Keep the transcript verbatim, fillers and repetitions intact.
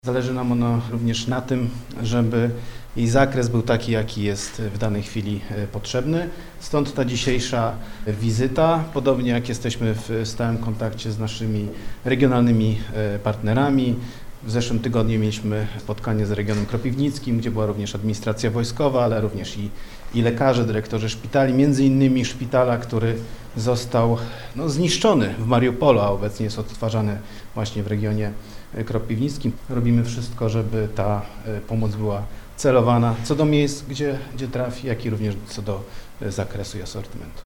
Zależy nam ono również na tym, żeby jej zakres był taki, jaki jest w danej chwili potrzebny. Stąd ta dzisiejsza wizyta, podobnie jak jesteśmy w stałym kontakcie z naszymi regionalnymi partnerami. W zeszłym tygodniu mieliśmy spotkanie z regionem kropiwnickim, gdzie była również administracja wojskowa, ale również i, i lekarze, dyrektorzy szpitali, między innymi szpitala, który został no, zniszczony w Mariupolu, a obecnie jest odtwarzany właśnie w regionie kropiwnickim. Robimy wszystko, żeby ta pomoc była celowana co do miejsc, gdzie, gdzie trafi, jak i również co do zakresu i asortymentu.